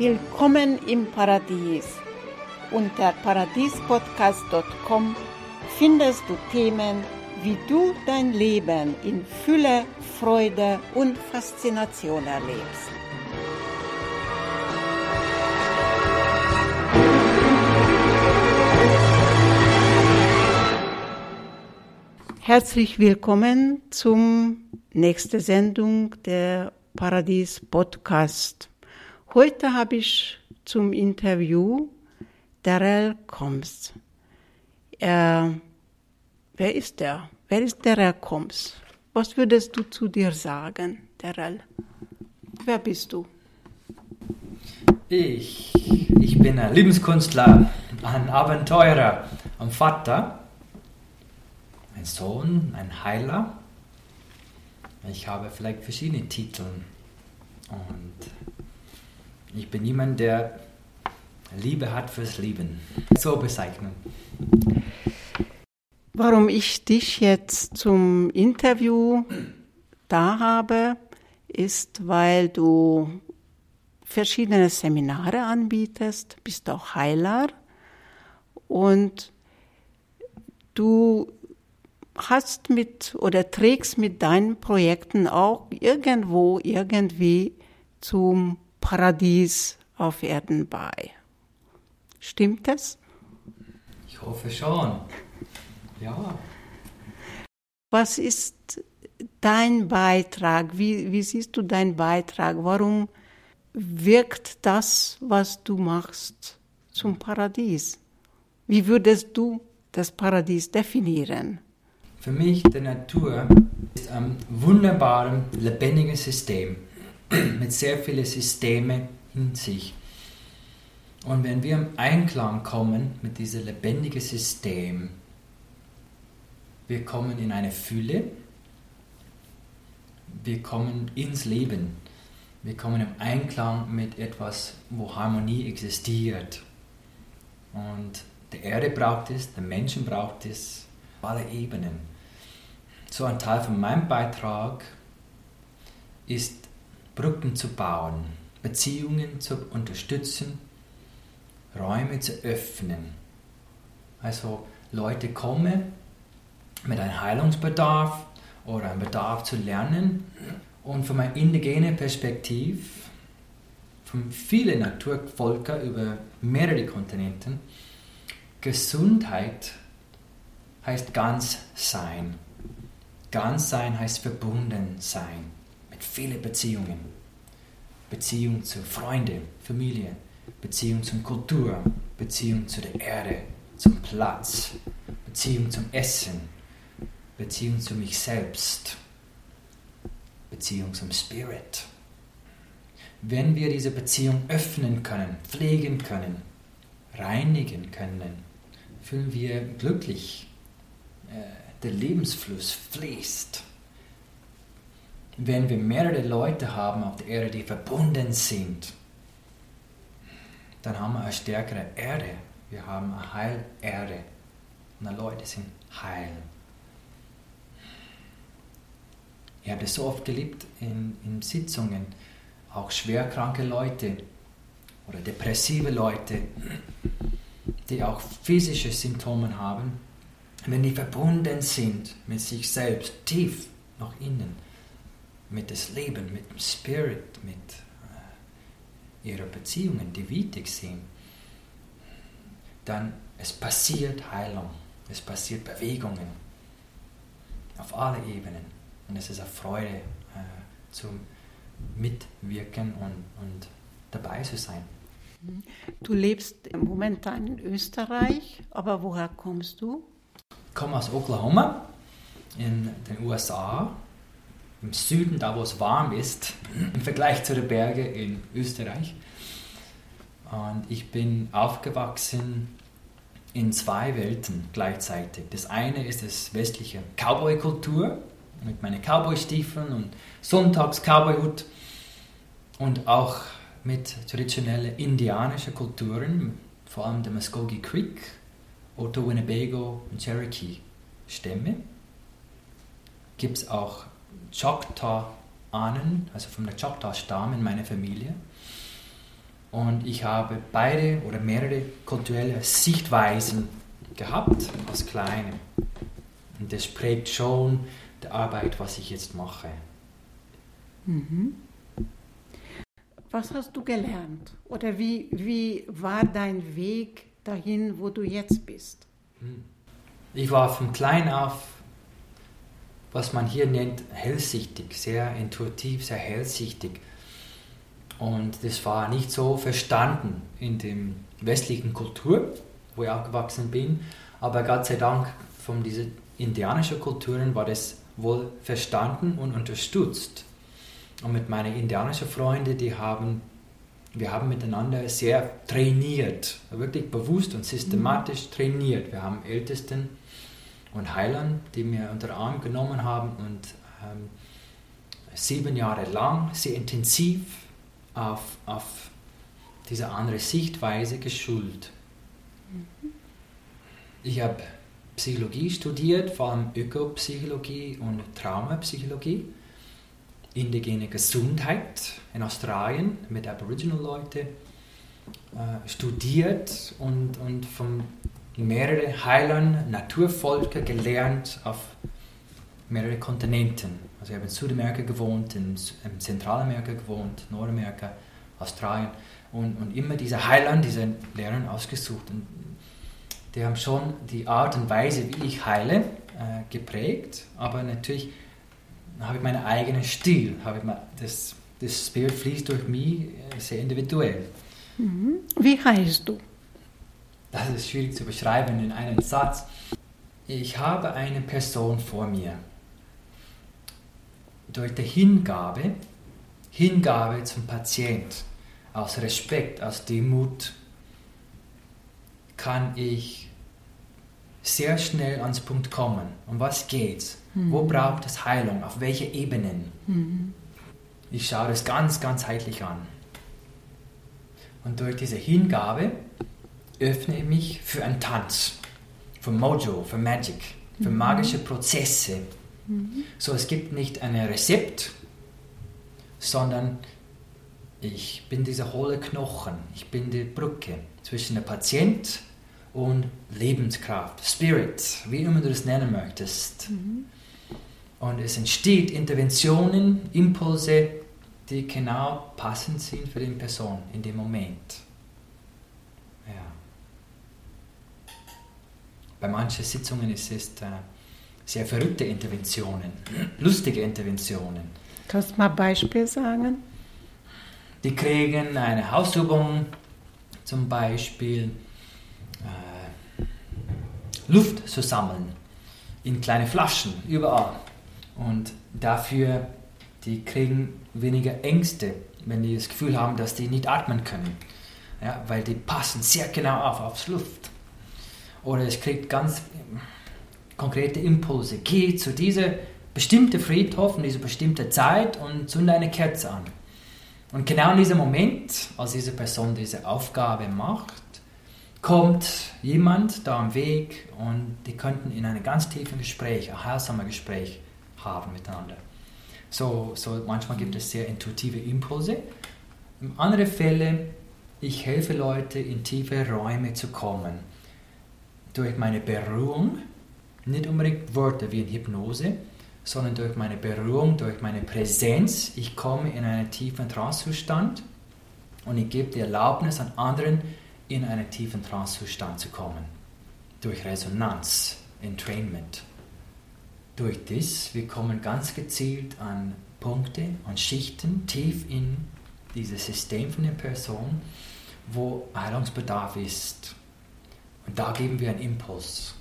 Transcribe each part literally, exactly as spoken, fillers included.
Willkommen im Paradies. Unter paradiespodcast punkt com findest du Themen, wie du dein Leben in Fülle, Freude und Faszination erlebst. Herzlich willkommen zum nächsten Sendung der Paradies Podcast. Heute habe ich zum Interview Darrell Combs. Er, wer ist der? Wer ist Darrell Combs? Was würdest du zu dir sagen, Darrell? Wer bist du? Ich, ich bin ein Lebenskünstler, ein Abenteurer, ein Vater, ein Sohn, ein Heiler. Ich habe vielleicht verschiedene Titel und ich bin jemand, der Liebe hat fürs Leben. So bezeichnen. Warum ich dich jetzt zum Interview da habe, ist, weil du verschiedene Seminare anbietest, bist auch Heiler und du hast mit oder trägst mit deinen Projekten auch irgendwo, irgendwie zum Paradies auf Erden bei. Stimmt das? Ich hoffe schon. Ja. Was ist dein Beitrag? Wie, wie siehst du deinen Beitrag? Warum wirkt das, was du machst, zum Paradies? Wie würdest du das Paradies definieren? Für mich, die Natur ist ein wunderbares, lebendiges System mit sehr vielen Systemen in sich. Und wenn wir im Einklang kommen mit diesem lebendigen System, wir kommen in eine Fülle, wir kommen ins Leben, wir kommen im Einklang mit etwas, wo Harmonie existiert. Und die Erde braucht es, der Menschen braucht es, alle Ebenen. So ein Teil von meinem Beitrag ist, Brücken zu bauen, Beziehungen zu unterstützen, Räume zu öffnen. Also Leute kommen mit einem Heilungsbedarf oder einem Bedarf zu lernen und von meiner indigenen Perspektive, von vielen Naturvölkern über mehrere Kontinenten, Gesundheit heißt ganz sein. Ganz sein heißt verbunden sein mit vielen Beziehungen. Beziehung zu Freunden, Familie, Beziehung zur Kultur, Beziehung zu der Erde, zum Platz, Beziehung zum Essen, Beziehung zu mich selbst, Beziehung zum Spirit. Wenn wir diese Beziehung öffnen können, pflegen können, reinigen können, fühlen wir glücklich. Der Lebensfluss fließt. Wenn wir mehrere Leute haben auf der Erde, die verbunden sind, dann haben wir eine stärkere Erde. Wir haben eine Heilerde. Und die Leute sind heil. Ich habe das so oft geliebt in, in Sitzungen. Auch schwerkranke Leute oder depressive Leute, die auch physische Symptome haben. Wenn die verbunden sind mit sich selbst, tief nach innen, mit dem Leben, mit dem Spirit, mit äh, ihren Beziehungen, die wichtig sind, dann es passiert Heilung, es passiert Bewegungen auf alle Ebenen. Und es ist eine Freude, äh, zum Mitwirken und, und dabei zu sein. Du lebst momentan in Österreich, aber woher kommst du? Ich komme aus Oklahoma in den U S A, im Süden, da wo es warm ist, im Vergleich zu den Bergen in Österreich. Und ich bin aufgewachsen in zwei Welten gleichzeitig. Das eine ist das westliche Cowboy-Kultur mit meinen Cowboy-Stiefeln und Sonntags-Cowboy-Hut und auch mit traditionellen indianischen Kulturen, vor allem der Muskogee Creek, Oto Winnebago und Cherokee Stämme. Gibt es auch Choctaw-Ahnen, also vom Choctaw-Stamm in meiner Familie. Und ich habe beide oder mehrere kulturelle Sichtweisen gehabt als Kleine. Und das prägt schon die Arbeit, was ich jetzt mache. Mhm. Was hast du gelernt? Oder wie, wie war dein Weg dahin, wo du jetzt bist? Ich war von klein auf, was man hier nennt, hellsichtig, sehr intuitiv, sehr hellsichtig. Und das war nicht so verstanden in der westlichen Kultur, wo ich aufgewachsen bin. Aber Gott sei Dank von diesen indianischen Kulturen war das wohl verstanden und unterstützt. Und mit meinen indianischen Freunden, die haben, wir haben miteinander sehr trainiert, wirklich bewusst und systematisch mhm. trainiert. Wir haben Ältesten und Heilern, die wir unter den Arm genommen haben und ähm, sieben Jahre lang sehr intensiv auf, auf diese andere Sichtweise geschult. Mhm. Ich habe Psychologie studiert, vor allem Ökopsychologie und Traumapsychologie, indigene Gesundheit in Australien mit Aboriginal-Leuten äh, studiert und, und von mehreren Heilern, Naturvölker gelernt auf mehreren Kontinenten. Also ich habe in Südamerika gewohnt, in, in Zentralamerika gewohnt, Nordamerika, Australien und, und immer diese Heilern, diese Lehrer ausgesucht. Und die haben schon die Art und Weise, wie ich heile, äh, geprägt, aber natürlich habe ich meinen eigenen Stil, habe ich mal, das, das Spirit fließt durch mich äh, sehr individuell. Mhm. Wie heilst du? Das ist schwierig zu beschreiben in einem Satz. Ich habe eine Person vor mir. Durch die Hingabe, Hingabe zum Patient, aus Respekt, aus Demut, kann ich sehr schnell ans Punkt kommen. Um was geht's? Mhm. Wo braucht es Heilung? Auf welche Ebenen? Mhm. Ich schaue das ganz, ganzheitlich an. Und durch diese Hingabe öffne ich mich für einen Tanz, für Mojo, für Magic, für mhm. magische Prozesse. Mhm. So, es gibt nicht ein Rezept, sondern ich bin dieser hohle Knochen, ich bin die Brücke zwischen dem Patient und Lebenskraft, Spirit, wie immer du das nennen möchtest. Mhm. Und es entsteht Interventionen, Impulse, die genau passend sind für die Person in dem Moment. Ja. Bei manchen Sitzungen ist es äh, sehr verrückte Interventionen, lustige Interventionen. Kannst du mal ein Beispiel sagen? Die kriegen eine Hausübung, zum Beispiel äh, Luft zu sammeln in kleine Flaschen, überall. Und dafür, die kriegen weniger Ängste, wenn die das Gefühl haben, dass die nicht atmen können. Ja, weil die passen sehr genau auf aufs Luft. Oder es kriegt ganz konkrete Impulse. Geh zu dieser bestimmten Friedhof in dieser bestimmten Zeit und zünde eine Kerze an. Und genau in diesem Moment, als diese Person diese Aufgabe macht, kommt jemand da am Weg und die könnten in einem ganz tiefen Gespräch, ein heilsames Gespräch haben miteinander. So, so manchmal gibt es sehr intuitive Impulse. In anderen Fällen, ich helfe Leuten, in tiefe Räume zu kommen. Durch meine Berührung, nicht unbedingt Worte wie in Hypnose, sondern durch meine Berührung, durch meine Präsenz. Ich komme in einen tiefen Trancezustand und ich gebe die Erlaubnis an anderen, in einen tiefen Trancezustand zu kommen. Durch Resonanz, Entrainment. Durch das, wir kommen ganz gezielt an Punkte, an Schichten, tief in dieses System von der Person, wo Heilungsbedarf ist. Und da geben wir einen Impuls.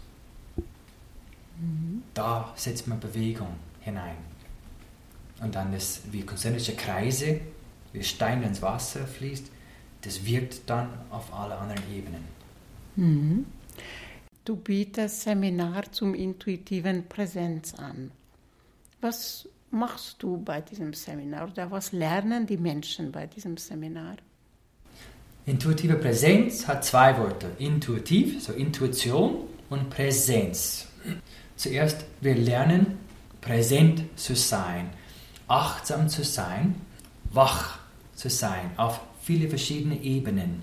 Mhm. Da setzt man Bewegung hinein. Und dann das, wie konzentrische Kreise, wie Stein ins Wasser fließt, das wirkt dann auf alle anderen Ebenen. Mhm. Du bietest Seminar zum intuitiven Präsenz an. Was machst du bei diesem Seminar oder was lernen die Menschen bei diesem Seminar? Intuitive Präsenz hat zwei Wörter. Intuitiv, so Intuition, und Präsenz. Zuerst, wir lernen, präsent zu sein, achtsam zu sein, wach zu sein, auf viele verschiedene Ebenen.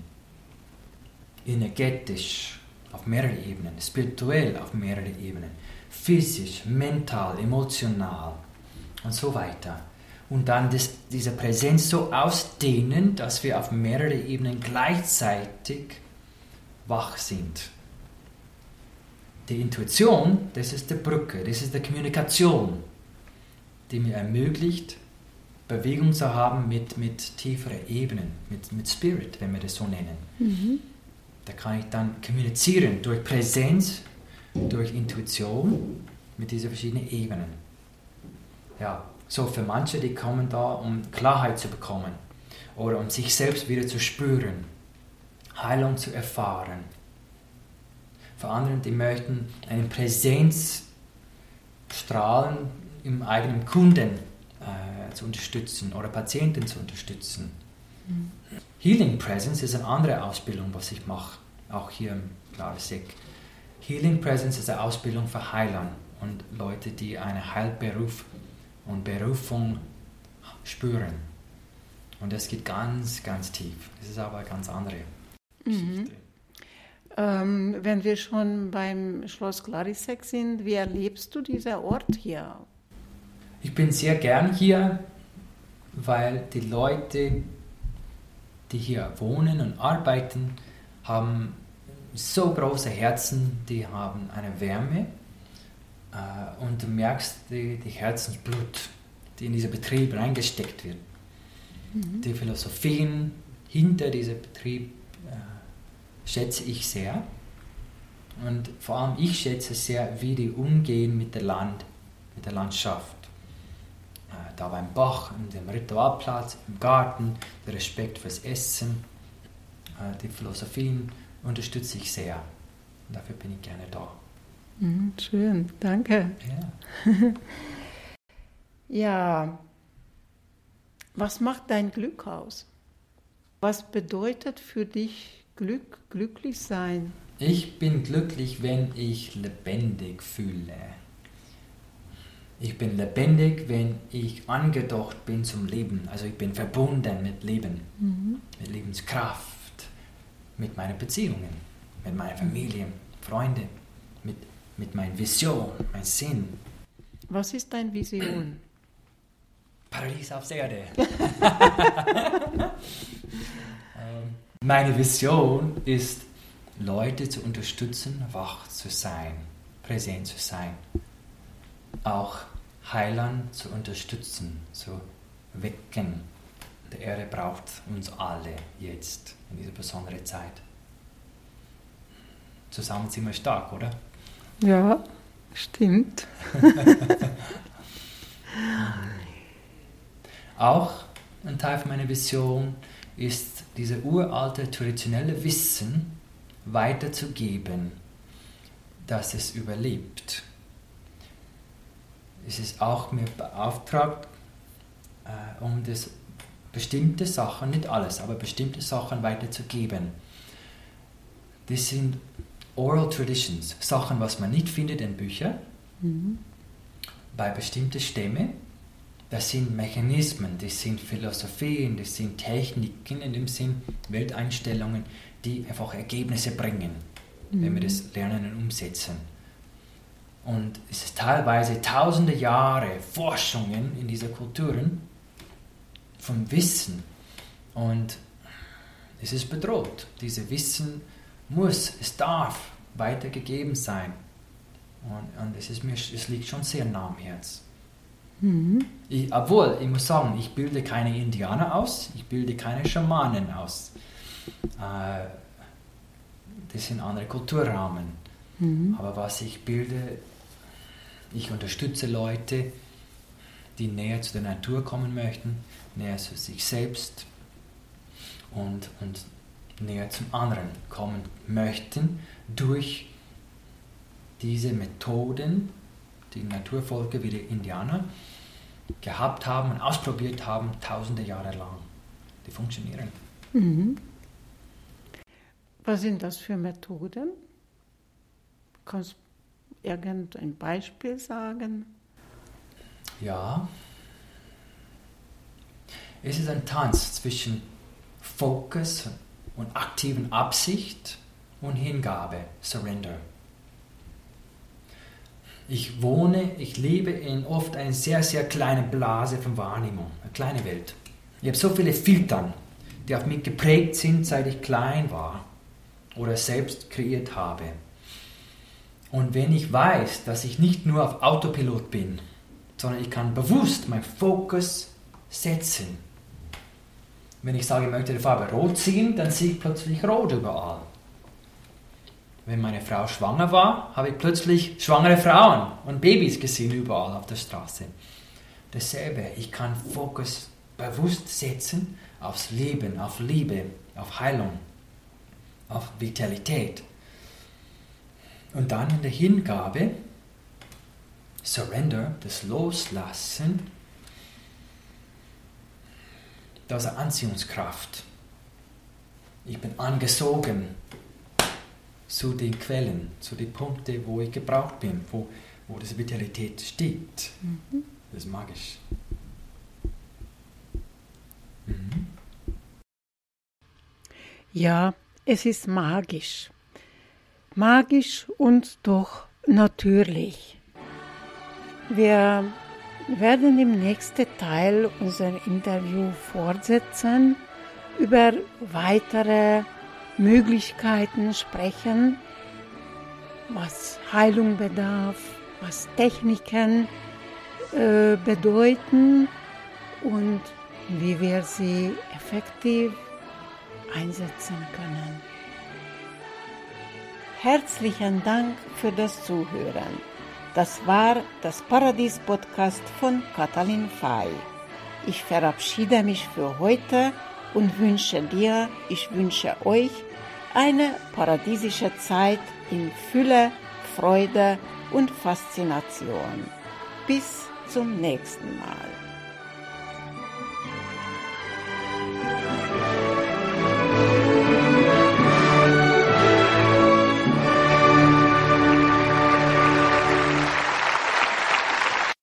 Energetisch auf mehrere Ebenen, spirituell auf mehrere Ebenen, physisch, mental, emotional und so weiter. Und dann das, diese Präsenz so ausdehnen, dass wir auf mehrere Ebenen gleichzeitig wach sind. Die Intuition, das ist die Brücke, das ist die Kommunikation, die mir ermöglicht, Bewegung zu haben mit, mit tieferen Ebenen, mit, mit Spirit, wenn wir das so nennen. Mhm. Da kann ich dann kommunizieren durch Präsenz, durch Intuition mit diesen verschiedenen Ebenen. Ja, so für manche, die kommen da, um Klarheit zu bekommen oder um sich selbst wieder zu spüren, Heilung zu erfahren. Für andere, die möchten eine Präsenz strahlen, im eigenen Kunden äh, zu unterstützen oder Patienten zu unterstützen. Mhm. Healing Presence ist eine andere Ausbildung, was ich mache, auch hier im Klarisek. Healing Presence ist eine Ausbildung für Heilern und Leute, die einen Heilberuf und Berufung spüren. Und das geht ganz, ganz tief. Das ist aber eine ganz andere Geschichte. Mhm. Ähm, wenn wir schon beim Schloss Klarisek sind, wie erlebst du diesen Ort hier? Ich bin sehr gern hier, weil die Leute, die hier wohnen und arbeiten, haben so große Herzen, die haben eine Wärme äh, und du merkst die, die Herzensblut, die in diesen Betrieb reingesteckt wird. Mhm. Die Philosophien hinter diesem Betrieb äh, schätze ich sehr und vor allem ich schätze sehr, wie die umgehen mit der Land, mit der Landschaft. Da beim Bach, in dem Ritualplatz, im Garten, der Respekt fürs Essen, die Philosophien unterstütze ich sehr. Und dafür bin ich gerne da. Mhm, schön, danke. Ja. Ja, was macht dein Glück aus? Was bedeutet für dich Glück, glücklich sein? Ich bin glücklich, wenn ich lebendig fühle. Ich bin lebendig, wenn ich angedockt bin zum Leben. Also ich bin verbunden mit Leben, mhm. mit Lebenskraft, mit meinen Beziehungen, mit meiner Familie, Freunden, mit, mit meiner Vision, meinem Sinn. Was ist deine Vision? Paradies auf der Erde. Meine Vision ist, Leute zu unterstützen, wach zu sein, präsent zu sein. Auch Heilern zu unterstützen, zu wecken. Die Erde braucht uns alle jetzt, in dieser besonderen Zeit. Zusammen sind wir stark, oder? Ja, stimmt. Auch ein Teil von meiner Vision ist, dieses uralte, traditionelle Wissen weiterzugeben, dass es überlebt. Es ist auch mir beauftragt, äh, um das bestimmte Sachen, nicht alles, aber bestimmte Sachen weiterzugeben. Das sind Oral Traditions, Sachen, was man nicht findet in Büchern, mhm. bei bestimmten Stämmen. Das sind Mechanismen, das sind Philosophien, das sind Techniken, in dem Sinn Welteinstellungen, die einfach Ergebnisse bringen, mhm. wenn wir das lernen und umsetzen. Und es ist teilweise tausende Jahre Forschungen in dieser Kulturen von Wissen. Und es ist bedroht. Dieses Wissen muss, es darf weitergegeben sein. Und, und es, ist mir, es liegt schon sehr nah am Herz. Mhm. Ich, obwohl, ich muss sagen, ich bilde keine Indianer aus, ich bilde keine Schamanen aus. Äh, das sind andere Kulturrahmen. Mhm. Aber was ich bilde, ich unterstütze Leute, die näher zu der Natur kommen möchten, näher zu sich selbst und, und näher zum anderen kommen möchten durch diese Methoden, die Naturvölker wie die Indianer gehabt haben und ausprobiert haben, tausende Jahre lang. Die funktionieren. Mhm. Was sind das für Methoden? Kannst du irgendein Beispiel sagen? Ja. Es ist ein Tanz zwischen Fokus und aktiven Absicht und Hingabe, Surrender. Ich wohne, ich lebe in oft einer sehr, sehr kleinen Blase von Wahrnehmung, eine kleine Welt. Ich habe so viele Filtern, die auf mich geprägt sind, seit ich klein war oder selbst kreiert habe. Und wenn ich weiß, dass ich nicht nur auf Autopilot bin, sondern ich kann bewusst meinen Fokus setzen. Wenn ich sage, ich möchte die Farbe rot sehen, dann sehe ich plötzlich rot überall. Wenn meine Frau schwanger war, habe ich plötzlich schwangere Frauen und Babys gesehen überall auf der Straße. Dasselbe, ich kann Fokus bewusst setzen aufs Leben, auf Liebe, auf Heilung, auf Vitalität. Und dann in der Hingabe, Surrender, das Loslassen, da ist eine Anziehungskraft. Ich bin angesogen zu den Quellen, zu den Punkten, wo ich gebraucht bin, wo, wo diese Vitalität steht. Mhm. Das ist magisch. Mhm. Ja, es ist magisch. Magisch und doch natürlich. Wir werden im nächsten Teil unser Interview fortsetzen, über weitere Möglichkeiten sprechen, was Heilung bedarf, was Techniken äh, bedeuten und wie wir sie effektiv einsetzen können. Herzlichen Dank für das Zuhören. Das war das Paradies-Podcast von Katalin Fay. Ich verabschiede mich für heute und wünsche dir, ich wünsche euch eine paradiesische Zeit in Fülle, Freude und Faszination. Bis zum nächsten Mal.